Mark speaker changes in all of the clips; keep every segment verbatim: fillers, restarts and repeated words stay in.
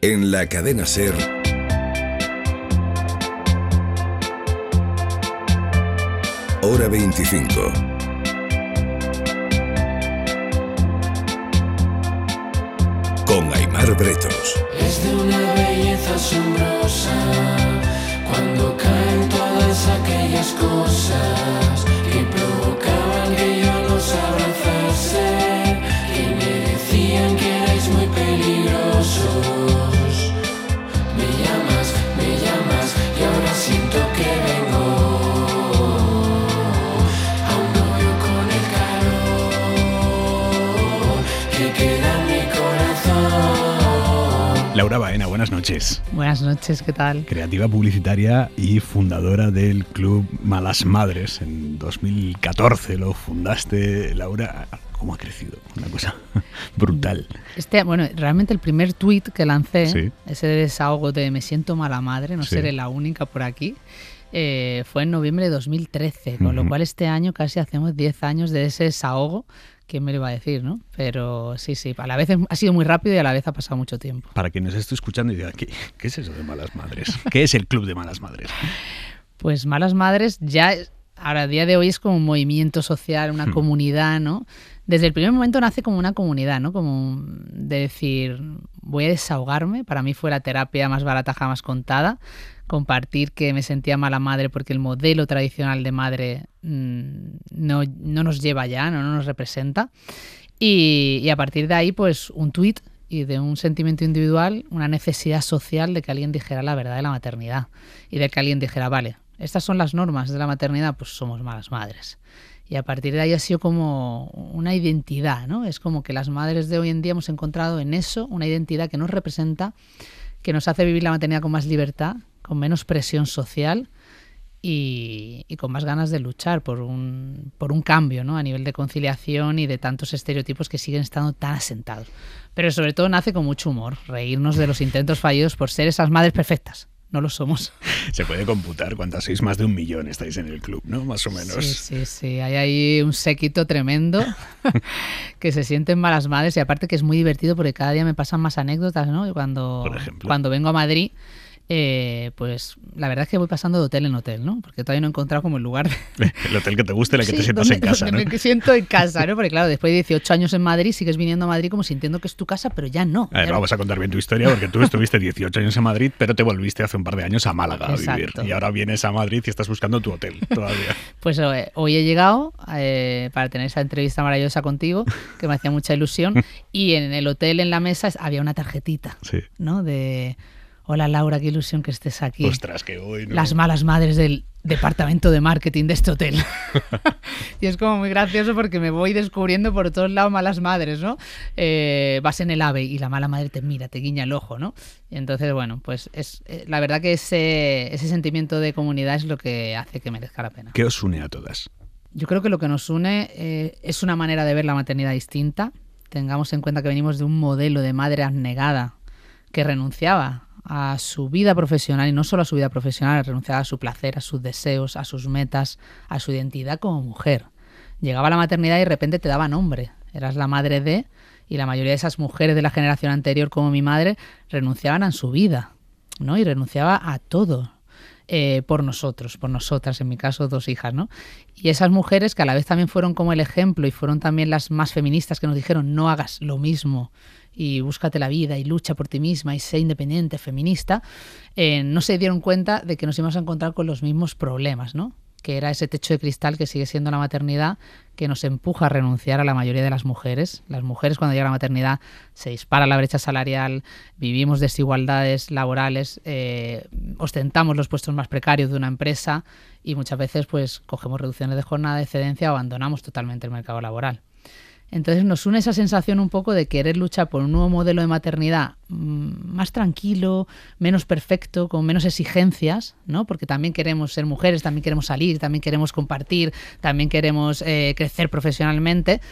Speaker 1: En la cadena SER, Hora veinticinco. Con Aimar Bretos.
Speaker 2: Es de una belleza asombrosa cuando caen todas aquellas cosas que provocaban que yo los abrazase, que me decían que erais muy peligrosos. Me llamas, me llamas y ahora siento que vengo a un novio con el calor que queda en mi corazón.
Speaker 3: Laura Baena, buenas noches.
Speaker 4: Buenas noches, ¿qué tal?
Speaker 3: Creativa publicitaria y fundadora del Club Malas Madres. En dos mil catorce lo fundaste, Laura. ¿Cómo ha crecido? Una cosa brutal.
Speaker 4: Este, bueno, realmente el primer tuit que lancé,
Speaker 3: sí.
Speaker 4: ese desahogo de me siento mala madre, no sí. seré la única por aquí, eh, fue en noviembre de dos mil trece, con uh-huh. lo cual este año casi hacemos diez años de ese desahogo. ¿Quién me lo iba a decir, no? Pero sí, sí, a la vez ha sido muy rápido y a la vez ha pasado mucho tiempo.
Speaker 3: Para quien nos esté escuchando y diga, ¿qué, qué es eso de Malas Madres? ¿Qué es el Club de Malas Madres?
Speaker 4: Pues Malas Madres ya, ahora a día de hoy es como un movimiento social, una hmm. comunidad, ¿no? Desde el primer momento nace como una comunidad, ¿no? Como de decir, voy a desahogarme. Para mí fue la terapia más barata jamás contada. Compartir que me sentía mala madre porque el modelo tradicional de madre mmm, no, no nos lleva ya, no, no nos representa. Y, y a partir de ahí, pues un tuit y de un sentimiento individual, una necesidad social de que alguien dijera la verdad de la maternidad. Y de que alguien dijera, vale, estas son las normas de la maternidad, pues somos malas madres. Y a partir de ahí ha sido como una identidad, ¿no? Es como que las madres de hoy en día hemos encontrado en eso una identidad que nos representa, que nos hace vivir la maternidad con más libertad, con menos presión social y, y con más ganas de luchar por un, por un cambio, ¿no? A nivel de conciliación y de tantos estereotipos que siguen estando tan asentados. Pero sobre todo nace con mucho humor, reírnos de los intentos fallidos por ser esas madres perfectas. No lo somos.
Speaker 3: Se puede computar cuántas sois, más de un millón estáis en el club, ¿no? Más o menos.
Speaker 4: Sí, sí, sí. Hay ahí un séquito tremendo que se sienten malas madres y aparte que es muy divertido porque cada día me pasan más anécdotas, ¿no? Cuando,
Speaker 3: Por ejemplo.
Speaker 4: Cuando vengo a Madrid, eh, pues la verdad es que voy pasando de hotel en hotel, ¿no? Porque todavía no he encontrado como el lugar. De...
Speaker 3: El hotel que te guste, el que sí, te sientas
Speaker 4: donde,
Speaker 3: en casa,
Speaker 4: donde
Speaker 3: ¿no?
Speaker 4: me siento en casa, ¿no? Porque claro, después de dieciocho años en Madrid sigues viniendo a Madrid como sintiendo que es tu casa, pero ya no.
Speaker 3: A ver,
Speaker 4: ya
Speaker 3: vamos
Speaker 4: no.
Speaker 3: a contar bien tu historia porque tú estuviste dieciocho años en Madrid, pero te volviste hace un par de años a Málaga a vivir.
Speaker 4: Exacto.
Speaker 3: Y ahora vienes a Madrid y estás buscando tu hotel todavía.
Speaker 4: Pues eh, hoy he llegado eh, para tener esa entrevista maravillosa contigo, que me hacía mucha ilusión, y en el hotel, en la mesa, había una tarjetita,
Speaker 3: sí.
Speaker 4: ¿no? De... Hola Laura, qué ilusión que estés aquí.
Speaker 3: Ostras, que hoy no.
Speaker 4: Las malas madres del departamento de marketing de este hotel. Y es como muy gracioso porque me voy descubriendo por todos lados malas madres, ¿no? Eh, vas en el AVE y la mala madre te mira, te guiña el ojo, ¿no? Y entonces, bueno, pues es eh, la verdad que ese, ese sentimiento de comunidad es lo que hace que merezca la pena.
Speaker 3: ¿Qué os une a todas?
Speaker 4: Yo creo que lo que nos une eh, es una manera de ver la maternidad distinta. Tengamos en cuenta que venimos de un modelo de madre abnegada que renunciaba a su vida profesional, y no solo a su vida profesional, renunciaba a su placer, a sus deseos, a sus metas, a su identidad como mujer. Llegaba a la maternidad y de repente te daba nombre. Eras la madre de, y la mayoría de esas mujeres de la generación anterior, como mi madre, renunciaban a su vida, ¿no? Y renunciaba a todo. Eh, por nosotros, por nosotras, en mi caso dos hijas, ¿no? Y esas mujeres que a la vez también fueron como el ejemplo y fueron también las más feministas que nos dijeron no hagas lo mismo y búscate la vida y lucha por ti misma y sé independiente, feminista, eh, no se dieron cuenta de que nos íbamos a encontrar con los mismos problemas, ¿no? Que era ese techo de cristal que sigue siendo la maternidad, que nos empuja a renunciar a la mayoría de las mujeres. Las mujeres cuando llega la maternidad se dispara la brecha salarial, vivimos desigualdades laborales, eh, ostentamos los puestos más precarios de una empresa y muchas veces pues cogemos reducciones de jornada, de excedencia o abandonamos totalmente el mercado laboral. Entonces nos une esa sensación un poco de querer luchar por un nuevo modelo de maternidad más tranquilo, menos perfecto, con menos exigencias, ¿no? Porque también queremos ser mujeres, también queremos salir, también queremos compartir, también queremos eh, crecer profesionalmente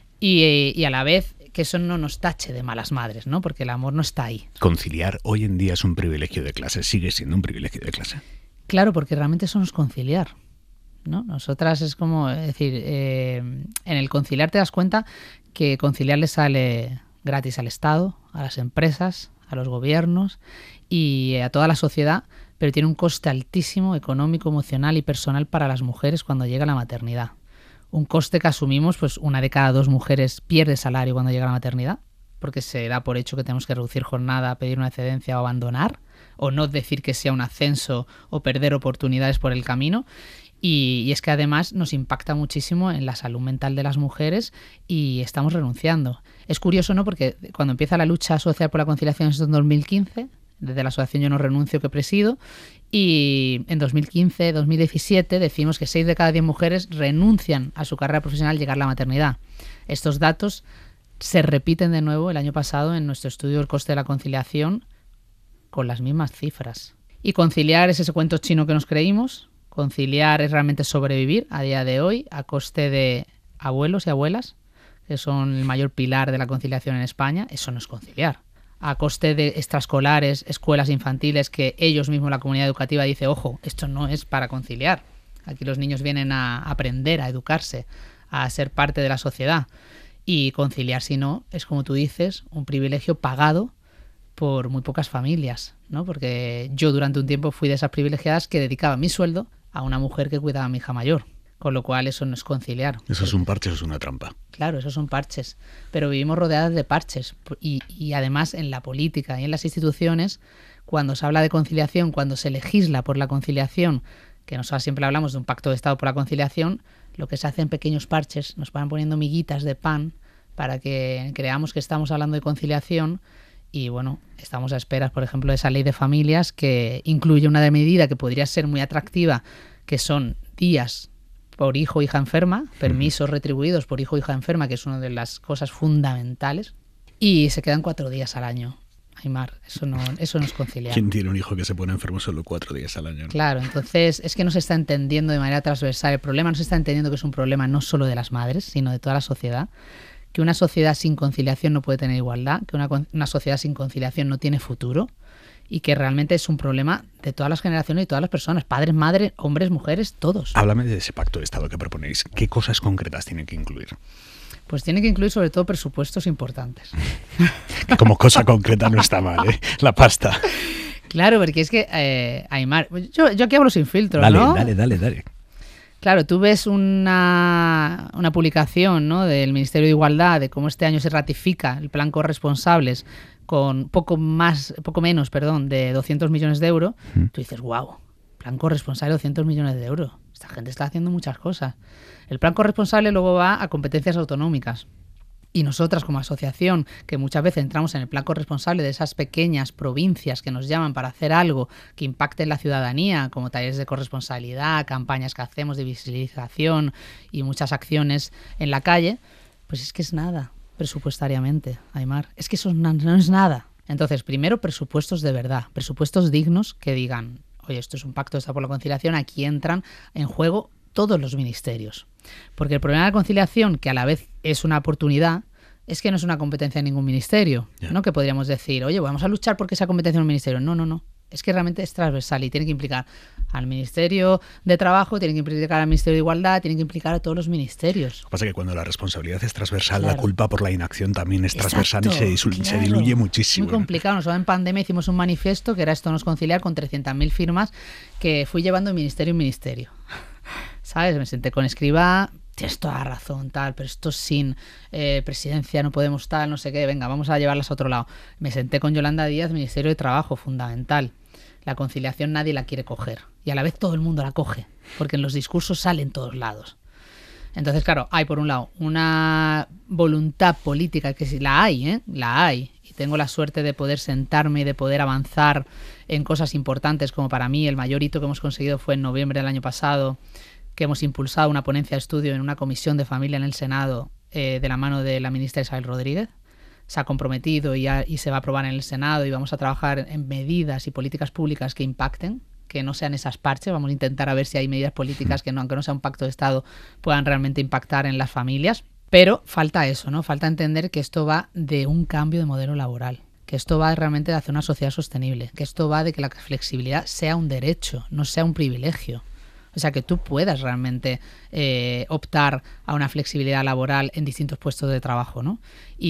Speaker 4: y, y a la vez que eso no nos tache de malas madres, ¿no? Porque el amor no está ahí.
Speaker 3: Conciliar hoy en día es un privilegio de clase, sigue siendo un privilegio de clase.
Speaker 4: Claro, porque realmente eso no es conciliar, ¿no? Nosotras es como, es decir, eh, en el conciliar te das cuenta que conciliar le sale gratis al Estado, a las empresas, a los gobiernos y a toda la sociedad, pero tiene un coste altísimo económico, emocional y personal para las mujeres cuando llega la maternidad. Un coste que asumimos, pues una de cada dos mujeres pierde salario cuando llega la maternidad, porque se da por hecho que tenemos que reducir jornada, pedir una excedencia o abandonar, o no decir que sea un ascenso o perder oportunidades por el camino. Y, y es que además nos impacta muchísimo en la salud mental de las mujeres y estamos renunciando. Es curioso, ¿no? Porque cuando empieza la lucha social por la conciliación es en dos mil quince, desde la asociación Yo No Renuncio que presido, y en dos mil quince, dos mil diecisiete decimos que seis de cada diez mujeres renuncian a su carrera profesional al llegar la maternidad. Estos datos se repiten de nuevo el año pasado en nuestro estudio del coste de la conciliación con las mismas cifras. Y conciliar es ese cuento chino que nos creímos. Conciliar es realmente sobrevivir a día de hoy a coste de abuelos y abuelas, que son el mayor pilar de la conciliación en España. Eso no es conciliar. A coste de extraescolares, escuelas infantiles, que ellos mismos, la comunidad educativa, dice, ojo, esto no es para conciliar. Aquí los niños vienen a aprender, a educarse, a ser parte de la sociedad. Y conciliar, si no, es como tú dices, un privilegio pagado por muy pocas familias, ¿no? Porque yo durante un tiempo fui de esas privilegiadas que dedicaba mi sueldo a una mujer que cuidaba a mi hija mayor. Con lo cual eso no es conciliar.
Speaker 3: ¿Eso es un parche o es una trampa?
Speaker 4: Claro, esos son parches. Pero vivimos rodeadas de parches. Y, y además en la política y en las instituciones, cuando se habla de conciliación, cuando se legisla por la conciliación, que nosotros siempre hablamos de un pacto de Estado por la conciliación, lo que se hace en pequeños parches, nos van poniendo miguitas de pan para que creamos que estamos hablando de conciliación. Y bueno, estamos a esperas, por ejemplo, de esa ley de familias que incluye una medida que podría ser muy atractiva, que son días por hijo o hija enferma, permisos retribuidos por hijo o hija enferma, que es una de las cosas fundamentales, y se quedan cuatro días al año. Aymar, eso no, eso no es conciliar.
Speaker 3: ¿Quién tiene un hijo que se pone enfermo solo cuatro días al año?
Speaker 4: Claro, entonces es que no se está entendiendo de manera transversal. El problema no se está entendiendo que es un problema no solo de las madres, sino de toda la sociedad. Que una sociedad sin conciliación no puede tener igualdad, que una, una sociedad sin conciliación no tiene futuro, y que realmente es un problema de todas las generaciones y todas las personas, padres, madres, hombres, mujeres, todos.
Speaker 3: Háblame de ese pacto de Estado que proponéis. ¿Qué cosas concretas tiene que incluir?
Speaker 4: Pues tiene que incluir sobre todo presupuestos importantes.
Speaker 3: Como cosa concreta no está mal, ¿eh? La pasta.
Speaker 4: Claro, porque es que, eh, Aymar, yo, yo aquí hablo sin filtros,
Speaker 3: dale,
Speaker 4: ¿no?
Speaker 3: Dale, dale, dale.
Speaker 4: Claro, tú ves una, una publicación, ¿no?, del Ministerio de Igualdad de cómo este año se ratifica el plan corresponsables con poco más, poco menos, perdón, de doscientos millones de euros. Mm. Tú dices, wow, plan corresponsable doscientos millones de euros. Esta gente está haciendo muchas cosas. El plan corresponsable luego va a competencias autonómicas. Y nosotras como asociación, que muchas veces entramos en el plan corresponsable de esas pequeñas provincias que nos llaman para hacer algo que impacte en la ciudadanía, como talleres de corresponsabilidad, campañas que hacemos de visibilización y muchas acciones en la calle, pues es que es nada presupuestariamente, Aymar. Es que eso no, no es nada. Entonces, primero, presupuestos de verdad, presupuestos dignos que digan, oye, esto es un pacto de Estado por la conciliación, aquí entran en juego todos los ministerios. Porque el problema de la conciliación, que a la vez es una oportunidad, es que no es una competencia de ningún ministerio, yeah. ¿no? Que podríamos decir, oye, vamos a luchar porque sea competencia de un ministerio. No, no, no. Es que realmente es transversal y tiene que implicar al Ministerio de Trabajo, tiene que implicar al Ministerio de Igualdad, tiene que implicar a todos los ministerios.
Speaker 3: Lo que pasa es que cuando la responsabilidad es transversal,
Speaker 4: claro.
Speaker 3: La culpa por la inacción también es transversal.
Speaker 4: Exacto,
Speaker 3: y se,
Speaker 4: claro.
Speaker 3: se diluye muchísimo.
Speaker 4: Muy complicado. Nosotros en pandemia hicimos un manifiesto que era Esto no es conciliar, con trescientas mil firmas que fui llevando de ministerio en ministerio. ¿Sabes? Me senté con Escrivá, tienes toda la razón, tal, pero esto sin eh, presidencia no podemos tal, no sé qué, venga, vamos a llevarlas a otro lado. Me senté con Yolanda Díaz, Ministerio de Trabajo, fundamental. La conciliación nadie la quiere coger y a la vez todo el mundo la coge, porque en los discursos sale en todos lados. Entonces, claro, hay por un lado una voluntad política, que sí la hay, ¿eh? La hay. Y tengo la suerte de poder sentarme y de poder avanzar en cosas importantes, como para mí el mayor hito que hemos conseguido fue en noviembre del año pasado, que hemos impulsado una ponencia de estudio en una comisión de familia en el Senado eh, de la mano de la ministra Isabel Rodríguez. Se ha comprometido y, ya, y se va a aprobar en el Senado y vamos a trabajar en medidas y políticas públicas que impacten, que no sean esas parches. Vamos a intentar a ver si hay medidas políticas que, no, aunque no sea un pacto de Estado, puedan realmente impactar en las familias. Pero falta eso, ¿no? Falta entender que esto va de un cambio de modelo laboral, que esto va realmente de hacer una sociedad sostenible, que esto va de que la flexibilidad sea un derecho, no sea un privilegio. O sea, que tú puedas realmente eh, optar a una flexibilidad laboral en distintos puestos de trabajo, ¿no?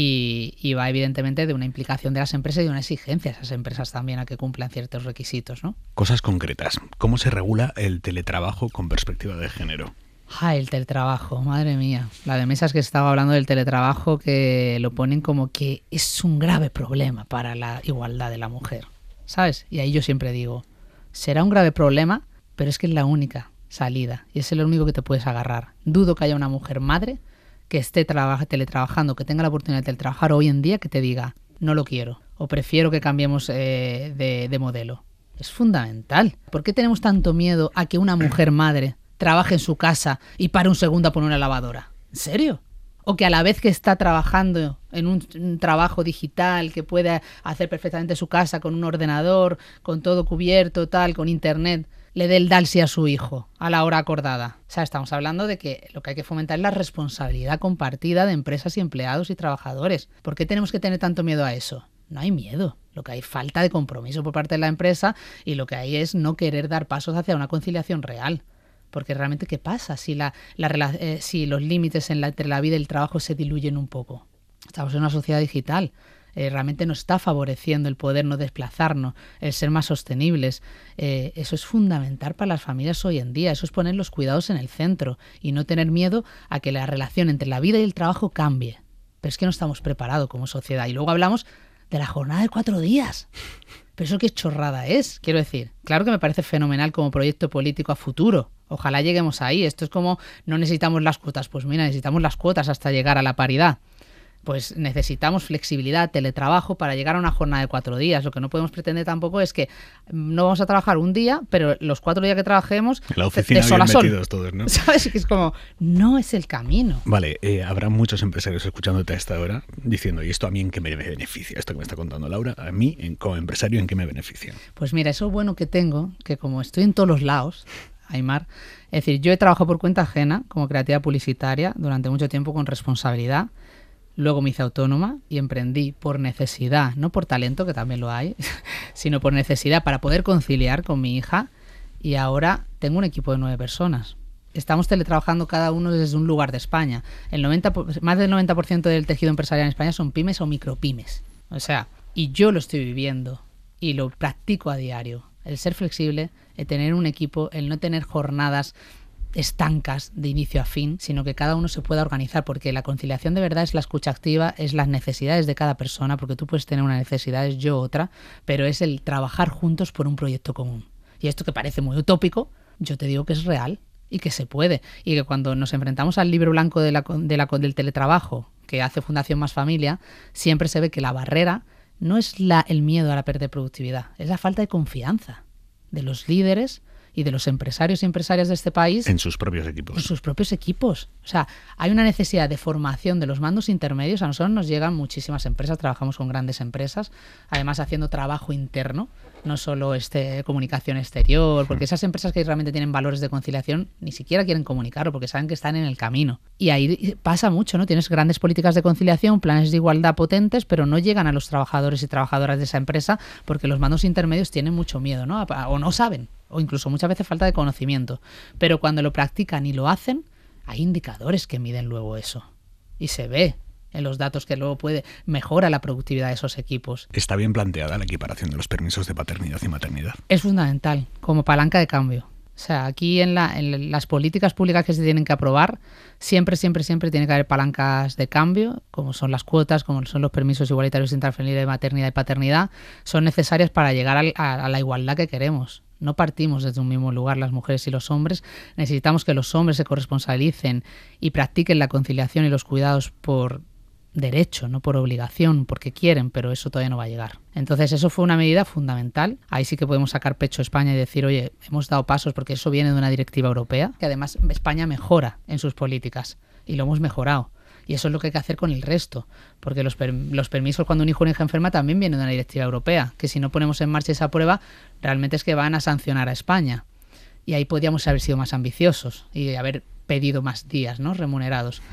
Speaker 4: Y, y va evidentemente de una implicación de las empresas y de una exigencia a esas empresas también a que cumplan ciertos requisitos, ¿no?
Speaker 3: Cosas concretas. ¿Cómo se regula el teletrabajo con perspectiva de género?
Speaker 4: Ay, el teletrabajo, madre mía. La de mesas que estaba hablando del teletrabajo, que lo ponen como que es un grave problema para la igualdad de la mujer, ¿sabes? Y ahí yo siempre digo, será un grave problema, pero es que es la única salida y es lo único que te puedes agarrar. Dudo que haya una mujer madre que esté traba- teletrabajando, que tenga la oportunidad de teletrabajar hoy en día, que te diga, no lo quiero, o prefiero que cambiemos eh, de, de modelo. Es fundamental. ¿Por qué tenemos tanto miedo a que una mujer madre trabaje en su casa y pare un segundo a poner una lavadora? ¿En serio? O que a la vez que está trabajando en un, un trabajo digital, que puede hacer perfectamente su casa con un ordenador, con todo cubierto, tal, con internet, le dé el dalsi a su hijo a la hora acordada. O sea, estamos hablando de que lo que hay que fomentar es la responsabilidad compartida de empresas y empleados y trabajadores. ¿Por qué tenemos que tener tanto miedo a eso? No hay miedo. Lo que hay es falta de compromiso por parte de la empresa y lo que hay es no querer dar pasos hacia una conciliación real. Porque realmente, ¿qué pasa si, la, la, eh, si los límites en la, entre la vida y el trabajo se diluyen un poco? Estamos en una sociedad digital. Eh, realmente nos está favoreciendo el poder no desplazarnos, el ser más sostenibles. Eh, eso es fundamental para las familias hoy en día. Eso es poner los cuidados en el centro y no tener miedo a que la relación entre la vida y el trabajo cambie. Pero es que no estamos preparados como sociedad. Y luego hablamos de la jornada de cuatro días. Pero eso qué chorrada es, quiero decir. Claro que me parece fenomenal como proyecto político a futuro. Ojalá lleguemos ahí. Esto es como, no necesitamos las cuotas. Pues mira, necesitamos las cuotas hasta llegar a la paridad. Pues necesitamos flexibilidad, teletrabajo para llegar a una jornada de cuatro días. Lo que no podemos pretender tampoco es que no vamos a trabajar un día, pero los cuatro días que trabajemos
Speaker 3: en la oficina
Speaker 4: de sol a
Speaker 3: bien
Speaker 4: sol.
Speaker 3: Metidos todos, ¿no?
Speaker 4: ¿Sabes? Que es como, no es el camino.
Speaker 3: Vale, eh, habrá muchos empresarios escuchándote a esta hora diciendo, ¿y esto a mí en qué me beneficia? Esto que me está contando Laura, a mí en, como empresario, ¿en qué me beneficia?
Speaker 4: Pues mira, eso bueno que tengo, que como estoy en todos los lados, Aimar, es decir, yo he trabajado por cuenta ajena como creativa publicitaria durante mucho tiempo con responsabilidad. Luego me hice autónoma y emprendí por necesidad, no por talento, que también lo hay, sino por necesidad para poder conciliar con mi hija. Y ahora tengo un equipo de nueve personas. Estamos teletrabajando cada uno desde un lugar de España. El noventa, más del noventa por ciento del tejido empresarial en España son pymes o micropymes. O sea, y yo lo estoy viviendo y lo practico a diario. El ser flexible, el tener un equipo, el no tener jornadas estancas de inicio a fin, sino que cada uno se pueda organizar, porque la conciliación de verdad es la escucha activa, es las necesidades de cada persona, porque tú puedes tener una necesidad, es yo otra, pero es el trabajar juntos por un proyecto común. Y esto que parece muy utópico, yo te digo que es real y que se puede, y que cuando nos enfrentamos al libro blanco de la, de la, del teletrabajo que hace Fundación Más Familia, siempre se ve que la barrera no es la, el miedo a la pérdida de productividad, es la falta de confianza de los líderes y de los empresarios y empresarias de este país
Speaker 3: en sus propios equipos.
Speaker 4: En sus propios equipos. O sea, hay una necesidad de formación de los mandos intermedios. A nosotros nos llegan muchísimas empresas, trabajamos con grandes empresas, además haciendo trabajo interno, no solo este comunicación exterior, porque esas empresas que realmente tienen valores de conciliación ni siquiera quieren comunicarlo porque saben que están en el camino. Y ahí pasa mucho, ¿no? Tienes grandes políticas de conciliación, planes de igualdad potentes, pero no llegan a los trabajadores y trabajadoras de esa empresa porque los mandos intermedios tienen mucho miedo, ¿no? O no saben, o incluso muchas veces falta de conocimiento. Pero cuando lo practican y lo hacen, hay indicadores que miden luego eso. Y se ve en los datos que luego puede mejora la productividad de esos equipos.
Speaker 3: ¿Está bien planteada la equiparación de los permisos de paternidad y maternidad?
Speaker 4: Es fundamental, como palanca de cambio. O sea, aquí en, la, en las políticas públicas que se tienen que aprobar, siempre, siempre, siempre tiene que haber palancas de cambio, como son las cuotas, como son los permisos igualitarios intransferibles de maternidad y paternidad, son necesarias para llegar a, a, a la igualdad que queremos. No partimos desde un mismo lugar las mujeres y los hombres. Necesitamos que los hombres se corresponsalicen y practiquen la conciliación y los cuidados por derecho, no por obligación, porque quieren, pero eso todavía no va a llegar. Entonces eso fue una medida fundamental. Ahí sí que podemos sacar pecho a España y decir, oye, hemos dado pasos porque eso viene de una directiva europea, que además España mejora en sus políticas y lo hemos mejorado. Y eso es lo que hay que hacer con el resto, porque los, per los permisos cuando un hijo o una hija enferma también vienen de una directiva europea, que si no ponemos en marcha esa prueba, realmente es que van a sancionar a España. Y ahí podríamos haber sido más ambiciosos y haber pedido más días, ¿no?, remunerados. Mm.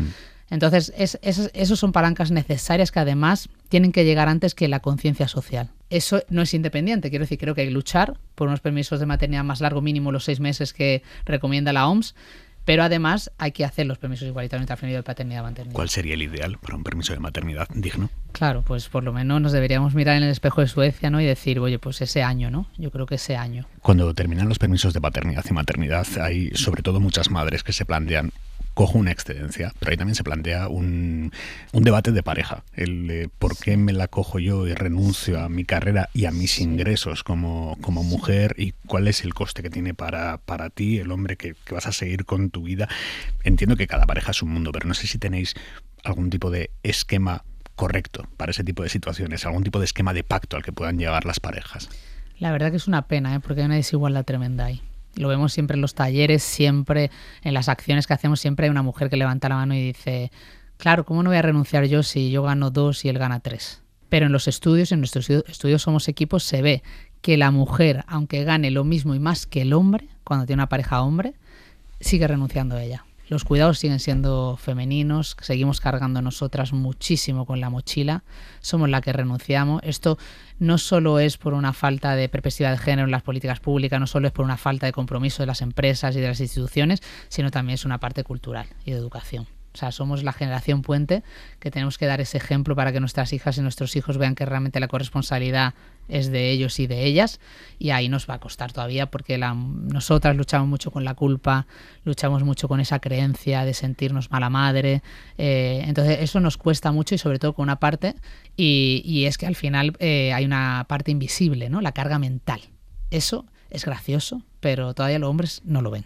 Speaker 4: Entonces, es, es, esos son palancas necesarias que además tienen que llegar antes que la conciencia social. Eso no es independiente, quiero decir, creo que hay que luchar por unos permisos de maternidad más largo, mínimo los seis meses que recomienda la O M S, pero además hay que hacer los permisos igualitarios intrafamiliar de paternidad y maternidad.
Speaker 3: ¿Cuál sería el ideal para un permiso de maternidad digno?
Speaker 4: Claro, pues por lo menos nos deberíamos mirar en el espejo de Suecia, ¿no? Y decir, oye, pues ese año, ¿no? Yo creo que ese año.
Speaker 3: Cuando terminan los permisos de paternidad y maternidad, hay sobre todo muchas madres que se plantean, cojo una excedencia, pero ahí también se plantea un, un debate de pareja. El de por qué me la cojo yo y renuncio a mi carrera y a mis ingresos como, como mujer, y cuál es el coste que tiene para, para ti, el hombre que, que vas a seguir con tu vida. Entiendo que cada pareja es un mundo, pero no sé si tenéis algún tipo de esquema correcto para ese tipo de situaciones, algún tipo de esquema de pacto al que puedan llegar las parejas.
Speaker 4: La verdad que es una pena, ¿eh? Porque hay una desigualdad tremenda ahí. Lo vemos siempre en los talleres, siempre en las acciones que hacemos, siempre hay una mujer que levanta la mano y dice, claro, ¿cómo no voy a renunciar yo si yo gano dos y él gana tres? Pero en los estudios, en nuestros estudios Somos Equipos, se ve que la mujer, aunque gane lo mismo y más que el hombre, cuando tiene una pareja hombre, sigue renunciando a ella. Los cuidados siguen siendo femeninos, seguimos cargando nosotras muchísimo con la mochila, somos la que renunciamos. Esto no solo es por una falta de perspectiva de género en las políticas públicas, no solo es por una falta de compromiso de las empresas y de las instituciones, sino también es una parte cultural y de educación. O sea, somos la generación puente que tenemos que dar ese ejemplo para que nuestras hijas y nuestros hijos vean que realmente la corresponsabilidad es de ellos y de ellas, y ahí nos va a costar todavía porque la, nosotras luchamos mucho con la culpa, luchamos mucho con esa creencia de sentirnos mala madre, eh, entonces eso nos cuesta mucho, y sobre todo con una parte, y, y es que al final eh, hay una parte invisible, ¿no? La carga mental. Eso es gracioso, pero todavía los hombres no lo ven.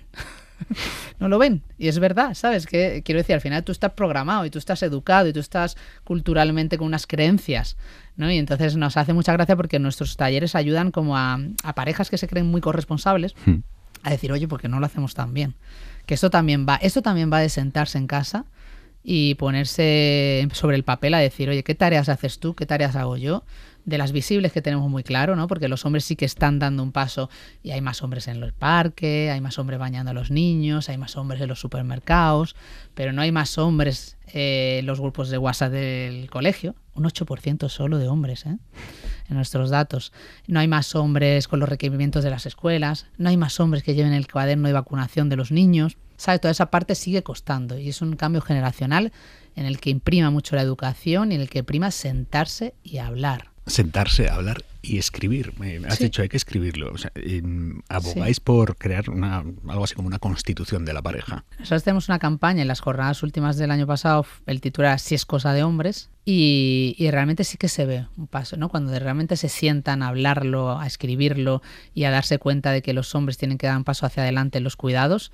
Speaker 4: No lo ven, y es verdad, ¿sabes? Que quiero decir, al final tú estás programado y tú estás educado y tú estás culturalmente con unas creencias, ¿no? Y entonces nos hace mucha gracia porque nuestros talleres ayudan como a, a parejas que se creen muy corresponsables hmm. a decir, oye, ¿por qué no lo hacemos tan bien? Que esto también va, esto también va de sentarse en casa y ponerse sobre el papel a decir, oye, ¿qué tareas haces tú? ¿Qué tareas hago yo? De las visibles que tenemos muy claro, ¿no? Porque los hombres sí que están dando un paso y hay más hombres en el parque, hay más hombres bañando a los niños, hay más hombres en los supermercados, pero no hay más hombres eh, en los grupos de WhatsApp del colegio. Un ocho por ciento solo de hombres, ¿eh? En nuestros datos. No hay más hombres con los requerimientos de las escuelas, no hay más hombres que lleven el cuaderno de vacunación de los niños. ¿Sabes? Toda esa parte sigue costando y es un cambio generacional en el que imprima mucho la educación y en el que prima sentarse y hablar.
Speaker 3: Sentarse, hablar y escribir. Me has sí. dicho, hay que escribirlo. O sea, eh, abogáis sí. por crear una, algo así como una constitución de la pareja.
Speaker 4: Nosotros tenemos una campaña en las jornadas últimas del año pasado, el título era Si es cosa de hombres, y, y realmente sí que se ve un paso, ¿no? Cuando realmente se sientan a hablarlo, a escribirlo y a darse cuenta de que los hombres tienen que dar un paso hacia adelante en los cuidados,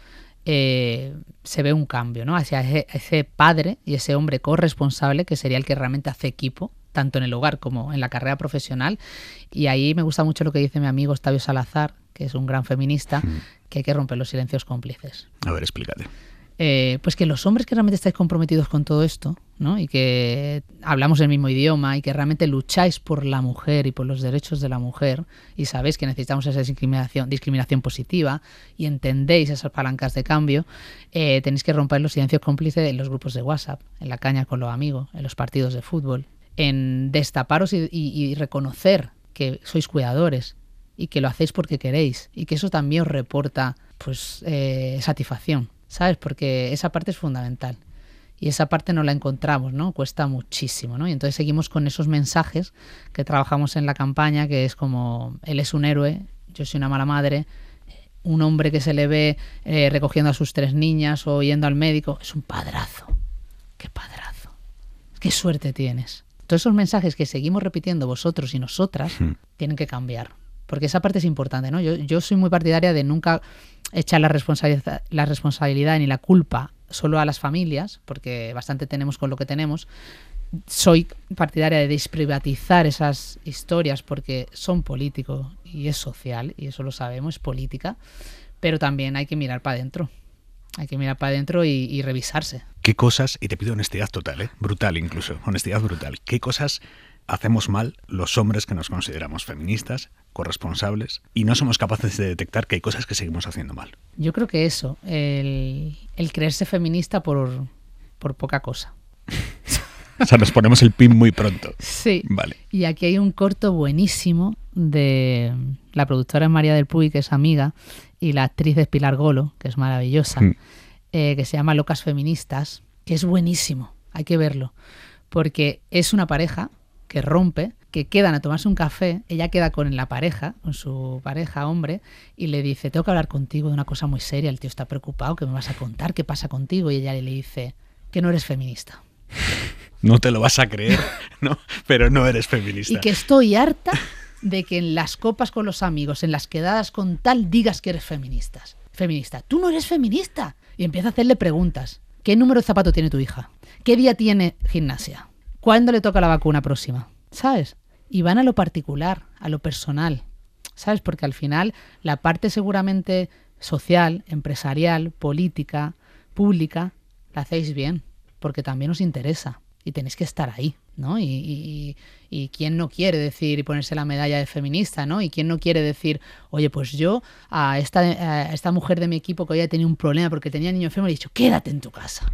Speaker 4: Eh, se ve un cambio, ¿no? Hacia ese, ese padre y ese hombre corresponsable que sería el que realmente hace equipo, tanto en el hogar como en la carrera profesional. Y ahí me gusta mucho lo que dice mi amigo Octavio Salazar, que es un gran feminista, mm. que hay que romper los silencios cómplices.
Speaker 3: A ver, explícate.
Speaker 4: Eh, pues que los hombres que realmente estáis comprometidos con todo esto, ¿no? Y que hablamos el mismo idioma y que realmente lucháis por la mujer y por los derechos de la mujer y sabéis que necesitamos esa discriminación, discriminación positiva y entendéis esas palancas de cambio, eh, tenéis que romper los silencios cómplices en los grupos de WhatsApp, en la caña con los amigos, en los partidos de fútbol, en destaparos y, y, y reconocer que sois cuidadores y que lo hacéis porque queréis y que eso también os reporta pues eh, satisfacción. ¿Sabes? Porque esa parte es fundamental y esa parte no la encontramos, ¿no? Cuesta muchísimo, ¿no? Y entonces seguimos con esos mensajes que trabajamos en la campaña, que es como él es un héroe, yo soy una mala madre, un hombre que se le ve eh, recogiendo a sus tres niñas o yendo al médico, es un padrazo. ¡Qué padrazo! ¡Qué suerte tienes! Todos esos mensajes que seguimos repitiendo vosotros y nosotras hmm. tienen que cambiar. Porque esa parte es importante, ¿no? Yo, yo soy muy partidaria de nunca echar la responsabilidad, la responsabilidad ni la culpa solo a las familias, porque bastante tenemos con lo que tenemos. Soy partidaria de desprivatizar esas historias porque son políticos y es social, y eso lo sabemos, es política, pero también hay que mirar para adentro. Hay que mirar para adentro y, y revisarse.
Speaker 3: ¿Qué cosas, y te pido honestidad total, ¿eh? Brutal incluso, honestidad brutal, qué cosas hacemos mal los hombres que nos consideramos feministas, corresponsables, y no somos capaces de detectar que hay cosas que seguimos haciendo mal?
Speaker 4: Yo creo que eso, el, el creerse feminista por, por poca cosa.
Speaker 3: O sea, nos ponemos el pin muy pronto.
Speaker 4: Sí.
Speaker 3: Vale.
Speaker 4: Y aquí hay un corto buenísimo de la productora es María del Puy, que es amiga, y la actriz es Pilar Golo, que es maravillosa, mm. eh, que se llama Locas Feministas, que es buenísimo, hay que verlo, porque es una pareja que rompe, que quedan a tomarse un café, ella queda con la pareja, con su pareja hombre, y le dice, tengo que hablar contigo de una cosa muy seria, el tío está preocupado, ¿qué me vas a contar? ¿Qué pasa contigo? Y ella le dice, que no eres feminista.
Speaker 3: No te lo vas a creer, ¿no? Pero no eres feminista.
Speaker 4: Y que estoy harta de que en las copas con los amigos, en las quedadas con tal, digas que eres feminista. Feminista. Tú no eres feminista. Y empieza a hacerle preguntas. ¿Qué número de zapato tiene tu hija? ¿Qué día tiene gimnasia? ¿Cuándo le toca la vacuna próxima? ¿Sabes? Y van a lo particular, a lo personal. ¿Sabes? Porque al final la parte seguramente social, empresarial, política, pública, la hacéis bien. Porque también os interesa. Y tenéis que estar ahí, ¿no? Y, y, y quién no quiere decir y ponerse la medalla de feminista, ¿no? Y quién no quiere decir, oye, pues yo a esta, a esta mujer de mi equipo que había tenido un problema porque tenía niño enfermo le he dicho, quédate en tu casa.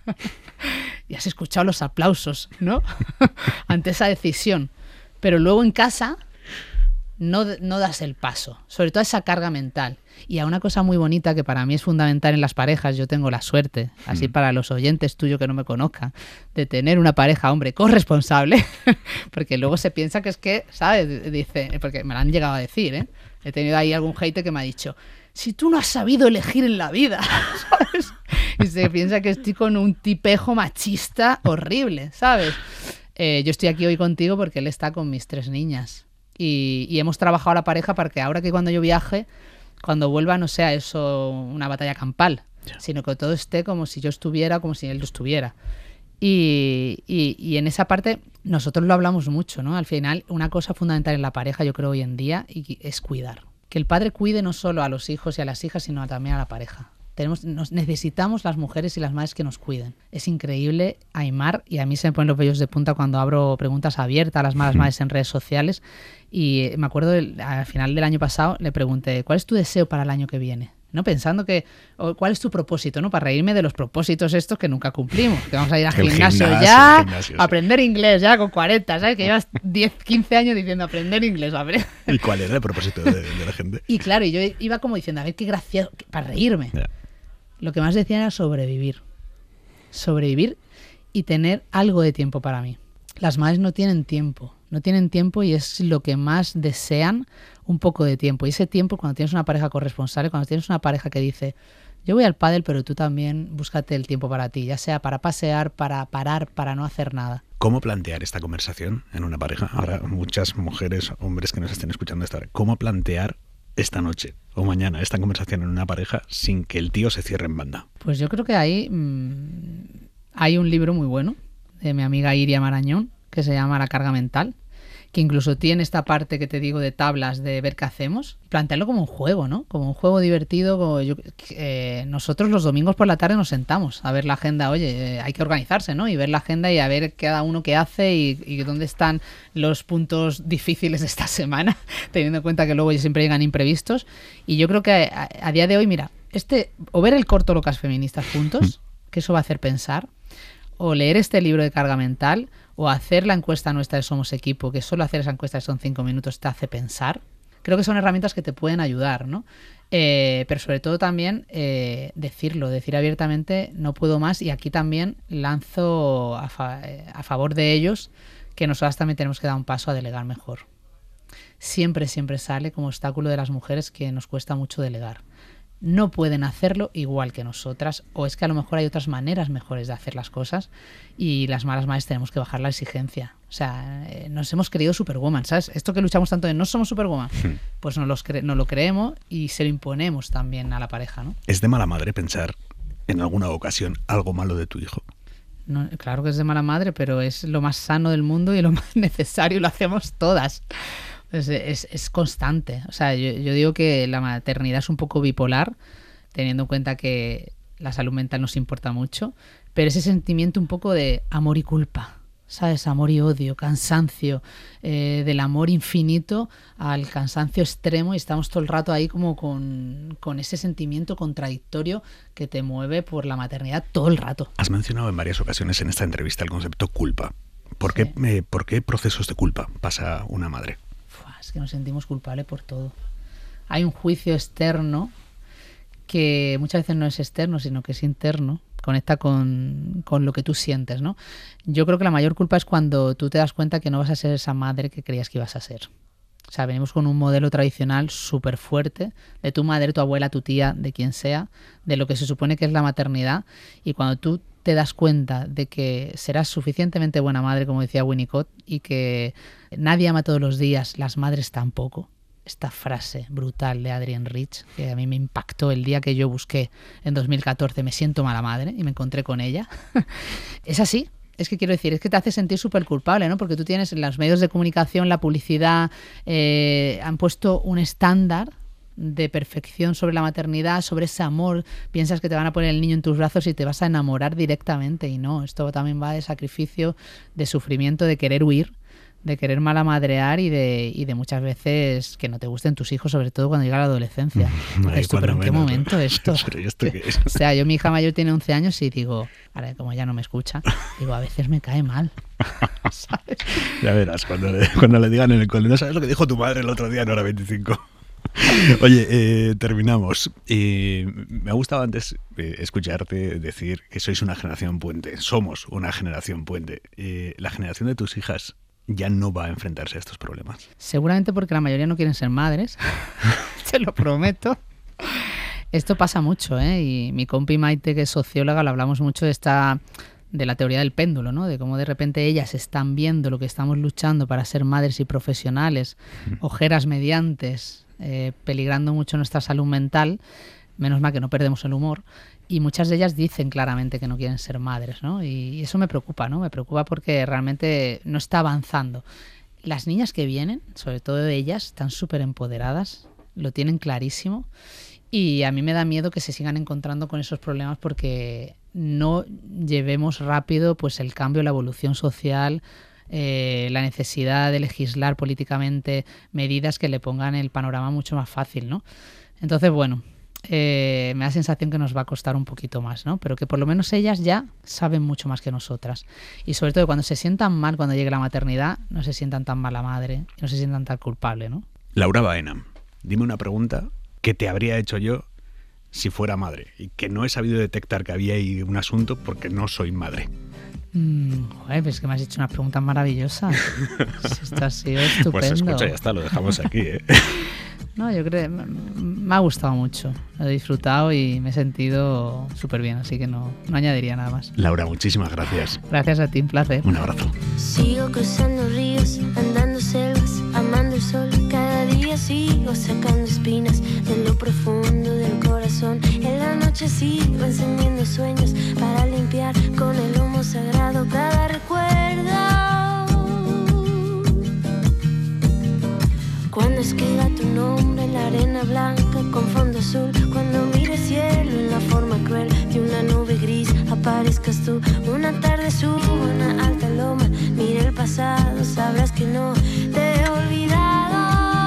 Speaker 4: Y has escuchado los aplausos, ¿no? Ante esa decisión. Pero luego en casa no, no das el paso, sobre todo esa carga mental. Y a una cosa muy bonita que para mí es fundamental en las parejas, yo tengo la suerte, así mm. para los oyentes tuyos que no me conozcan, de tener una pareja, hombre, corresponsable, porque luego se piensa que es que, ¿sabes? Dice, porque me lo han llegado a decir, ¿eh? He tenido ahí algún hater que me ha dicho, si tú no has sabido elegir en la vida, ¿sabes? Y se piensa que estoy con un tipejo machista horrible, ¿sabes? Eh, yo estoy aquí hoy contigo porque él está con mis tres niñas. Y, y hemos trabajado la pareja para que ahora que cuando yo viaje, cuando vuelva no sea eso una batalla campal, yeah. sino que todo esté como si yo estuviera, como si él lo estuviera. Y, y, y en esa parte nosotros lo hablamos mucho, ¿no? Al final, una cosa fundamental en la pareja, yo creo hoy en día, y es cuidar. Que el padre cuide no solo a los hijos y a las hijas, sino también a la pareja. Tenemos, nos necesitamos las mujeres y las madres que nos cuiden. Es increíble, Aimar, y a mí se me ponen los vellos de punta cuando abro preguntas abiertas a las malas madres en redes sociales. Y me acuerdo, del, al final del año pasado, le pregunté, ¿cuál es tu deseo para el año que viene? ¿No? Pensando que, o, ¿cuál es tu propósito? ¿No? Para reírme de los propósitos estos que nunca cumplimos. Que vamos a ir al gimnasio, gimnasio ya, gimnasio, sí. aprender inglés ya con cuarenta, ¿sabes? Que llevas diez, quince años diciendo aprender inglés. A ver.
Speaker 3: ¿Y cuál era el propósito de, de la gente?
Speaker 4: Y claro, y yo iba como diciendo, a ver qué gracioso, para reírme. Yeah. Lo que más decían era sobrevivir. Sobrevivir y tener algo de tiempo para mí. Las madres no tienen tiempo. No tienen tiempo y es lo que más desean, un poco de tiempo. Y ese tiempo, cuando tienes una pareja corresponsable, cuando tienes una pareja que dice, yo voy al pádel, pero tú también búscate el tiempo para ti, ya sea para pasear, para parar, para no hacer nada.
Speaker 3: ¿Cómo plantear esta conversación en una pareja? Ahora, muchas mujeres, hombres que nos estén escuchando esta hora, ¿cómo plantear esta noche o mañana esta conversación en una pareja sin que el tío se cierre en banda?
Speaker 4: Pues yo creo que ahí mmm, hay un libro muy bueno de mi amiga Iria Marañón que se llama La carga mental, que incluso tiene esta parte que te digo de tablas de ver qué hacemos. Plantearlo como un juego, ¿no? Como un juego divertido. Como yo, eh, nosotros los domingos por la tarde nos sentamos a ver la agenda. Oye, eh, hay que organizarse, ¿no? Y ver la agenda y a ver cada uno qué hace y, y dónde están los puntos difíciles de esta semana, teniendo en cuenta que luego siempre llegan imprevistos. Y yo creo que a, a día de hoy, mira, este o ver el corto Locas Feministas juntos, que eso va a hacer pensar, o leer este libro de carga mental, o hacer la encuesta nuestra de Somos Equipo, que solo hacer esa encuesta que son cinco minutos te hace pensar. Creo que son herramientas que te pueden ayudar, ¿no? Eh, pero sobre todo también eh, decirlo, decir abiertamente no puedo más, y aquí también lanzo a, fa- a favor de ellos que nosotras también tenemos que dar un paso a delegar mejor. Siempre, siempre sale como obstáculo de las mujeres que nos cuesta mucho delegar. No pueden hacerlo igual que nosotras, o es que a lo mejor hay otras maneras mejores de hacer las cosas y las malas madres tenemos que bajar la exigencia. O sea, eh, nos hemos creído superwoman, ¿sabes? Esto que luchamos tanto de no somos superwoman, sí. pues nos, los cre- nos lo creemos y se lo imponemos también a la pareja, ¿no?
Speaker 3: ¿Es de mala madre pensar en alguna ocasión algo malo de tu hijo?
Speaker 4: No, claro que es de mala madre, pero es lo más sano del mundo y lo más necesario, lo hacemos todas. Es, es, es constante. O sea, yo, yo digo que la maternidad es un poco bipolar, teniendo en cuenta que la salud mental nos importa mucho, pero ese sentimiento un poco de amor y culpa, ¿sabes? Amor y odio, cansancio, eh, del amor infinito al cansancio extremo, y estamos todo el rato ahí como con, con ese sentimiento contradictorio que te mueve por la maternidad todo el rato.
Speaker 3: Has mencionado en varias ocasiones en esta entrevista el concepto culpa. ¿Por,
Speaker 4: Sí.
Speaker 3: qué, eh, ¿Por qué procesos de culpa pasa una madre?
Speaker 4: Fua, es que nos sentimos culpables por todo. Hay un juicio externo que muchas veces no es externo, sino que es interno, conecta con, con lo que tú sientes, ¿no? Yo creo que la mayor culpa es cuando tú te das cuenta que no vas a ser esa madre que creías que ibas a ser. O sea, venimos con un modelo tradicional súper fuerte de tu madre, tu abuela, tu tía, de quien sea, de lo que se supone que es la maternidad, y cuando tú te das cuenta de que serás suficientemente buena madre, como decía Winnicott, y que nadie ama todos los días, las madres tampoco. Esta frase brutal de Adrienne Rich, que a mí me impactó el día que yo busqué en dos mil catorce, me siento mala madre, y me encontré con ella. Es así. Es que quiero decir, es que te hace sentir súper culpable, ¿no? Porque tú tienes en los medios de comunicación, la publicidad, eh, han puesto un estándar de perfección sobre la maternidad, sobre ese amor. Piensas que te van a poner el niño en tus brazos y te vas a enamorar directamente, y no. Esto también va de sacrificio, de sufrimiento, de querer huir, de querer malamadrear y de, y de muchas veces que no te gusten tus hijos, sobre todo cuando llega la adolescencia.
Speaker 3: Ay,
Speaker 4: Esto, pero ¿en qué
Speaker 3: menos,
Speaker 4: momento
Speaker 3: ¿no?
Speaker 4: esto?
Speaker 3: Pero ¿y esto qué es?
Speaker 4: O sea, yo, mi hija mayor tiene once años y digo, ahora como ya no me escucha, digo, a veces me cae mal. ¿Sabes?
Speaker 3: Ya verás, cuando le, cuando le digan en el cole, ¿no sabes lo que dijo tu madre el otro día en hora veinticinco? Oye, eh, terminamos. Eh, me ha gustado antes eh, escucharte decir que sois una generación puente. Somos una generación puente. Eh, la generación de tus hijas ya no va a enfrentarse a estos problemas.
Speaker 4: Seguramente porque la mayoría no quieren ser madres, te lo prometo. Esto pasa mucho, ¿eh? Y mi compi Maite, que es socióloga, lo hablamos mucho de esta, de la teoría del péndulo, ¿no? De cómo de repente ellas están viendo lo que estamos luchando para ser madres y profesionales, ojeras mediantes, eh, peligrando mucho nuestra salud mental. Menos mal que no perdemos el humor. Y muchas de ellas dicen claramente que no quieren ser madres, ¿no? Y eso me preocupa, ¿no? Me preocupa porque realmente no está avanzando. Las niñas que vienen, sobre todo ellas, están súper empoderadas, lo tienen clarísimo. Y a mí me da miedo que se sigan encontrando con esos problemas porque no llevemos rápido pues el cambio, la evolución social, eh, la necesidad de legislar políticamente medidas que le pongan el panorama mucho más fácil, ¿no? Entonces, bueno, eh, me da sensación que nos va a costar un poquito más, ¿no? Pero que por lo menos ellas ya saben mucho más que nosotras. Y sobre todo cuando se sientan mal cuando llegue la maternidad, no se sientan tan mala madre, no se sientan tan culpable, ¿no?
Speaker 3: Laura Baena, dime una pregunta que te habría hecho yo si fuera madre y que no he sabido detectar que había ahí un asunto porque no soy madre.
Speaker 4: Mm, joder, pues es que me has hecho unas preguntas maravillosas. Esto ha sido estupendo.
Speaker 3: Pues escucha, ya está, lo dejamos aquí, ¿eh?
Speaker 4: No, yo creo que me ha gustado mucho. Lo he disfrutado y me he sentido súper bien, así que no, no añadiría nada más.
Speaker 3: Laura, muchísimas gracias.
Speaker 4: Gracias a ti, un placer.
Speaker 3: Un abrazo.
Speaker 5: Sigo cruzando ríos, andando selvas, amando el sol. Cada día sigo sacando espinas de lo profundo del corazón. En la noche sigo encendiendo sueños para limpiar con el humo sagrado cada recuerdo. Cuando escriba tu nombre en la arena blanca con fondo azul, cuando mire el cielo en la forma cruel de una nube gris, aparezcas tú. Una tarde subo a una alta loma, mira el pasado, sabrás que no te he olvidado.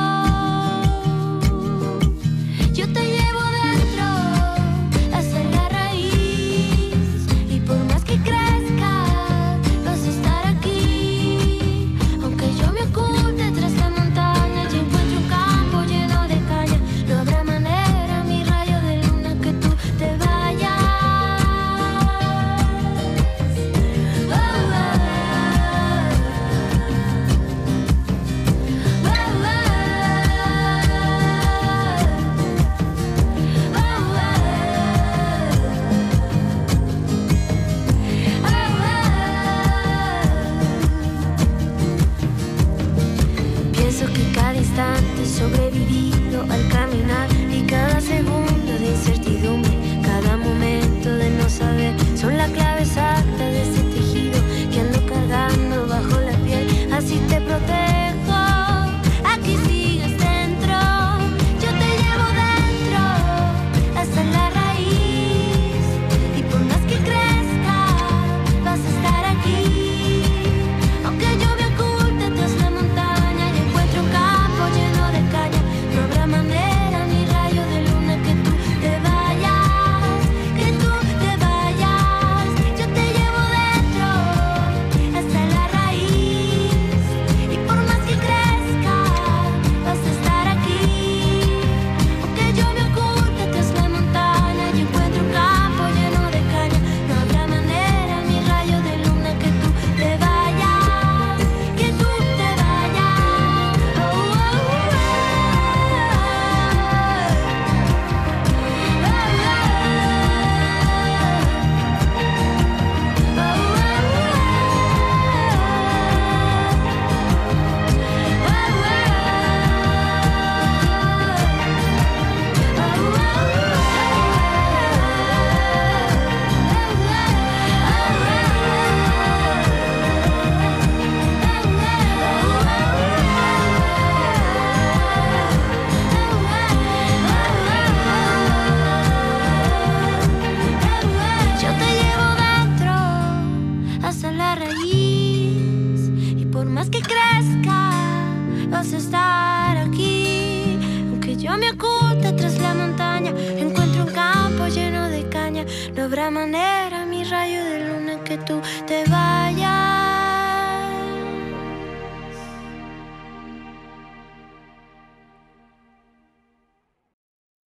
Speaker 5: Yo te llevo dentro hasta la raíz, y por más que crezca vas a estar aquí. Aunque yo me oculte tras la montaña, yo encuentro un campo lleno de caña. No habrá manera, mi rayo de luna, que tú te vayas. Oh, oh, oh. me oculte tras la montaña. Encuentro un campo lleno de caña. No habrá manera, mi rayo de luna, que tú te vayas.